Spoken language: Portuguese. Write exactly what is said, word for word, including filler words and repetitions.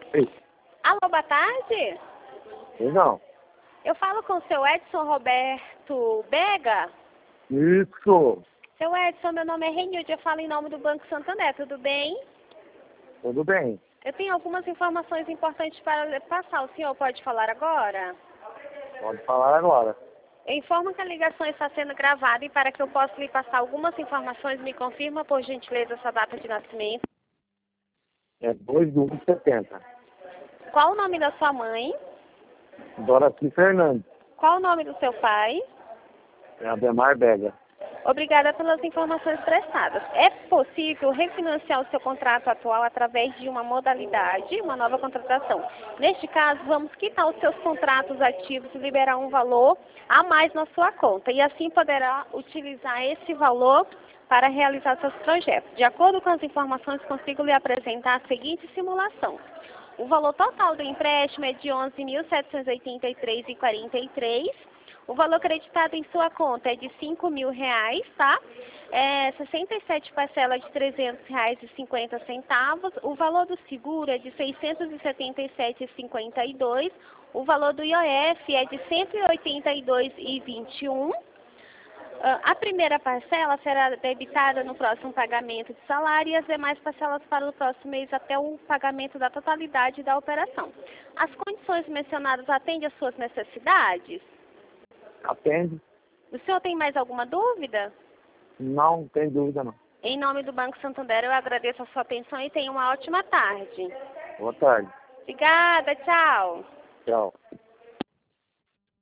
Ei, Alô, boa tarde. eu não. Eu falo com o seu Edson Roberto Bega. Isso. Seu Edson, meu nome é Renilde, eu falo em nome do Banco Santander, tudo bem? Tudo bem. Eu tenho algumas informações importantes para passar. O senhor pode falar agora? Pode falar agora. Eu informo que a ligação está sendo gravada e para que eu possa lhe passar algumas informações, me confirma, por gentileza, sua data de nascimento. É dois de um de setenta. Qual o nome da sua mãe? Dorothy Fernandes. Qual o nome do seu pai? É Ademar Bega. Obrigada pelas informações prestadas. É possível refinanciar o seu contrato atual através de uma modalidade, uma nova contratação. Neste caso, vamos quitar os seus contratos ativos e liberar um valor a mais na sua conta. E assim poderá utilizar esse valor para realizar seus projetos. De acordo com as informações, consigo lhe apresentar a seguinte simulação. O valor total do empréstimo é de onze mil setecentos e oitenta e três reais e quarenta e três centavos. O valor acreditado em sua conta é de cinco mil reais, tá? É sessenta e sete parcelas de trezentos reais e cinquenta centavos. O valor do seguro é de seiscentos e setenta e sete reais e cinquenta e dois centavos. O valor do I O F é de cento e oitenta e dois reais e vinte e um centavos. A primeira parcela será debitada no próximo pagamento de salário e as demais parcelas para o próximo mês até o pagamento da totalidade da operação. As condições mencionadas atendem às suas necessidades? Atende? O senhor tem mais alguma dúvida? Não tem dúvida não. Em nome do Banco Santander, eu agradeço a sua atenção e tenha uma ótima tarde. Boa tarde. Obrigada, tchau. Tchau.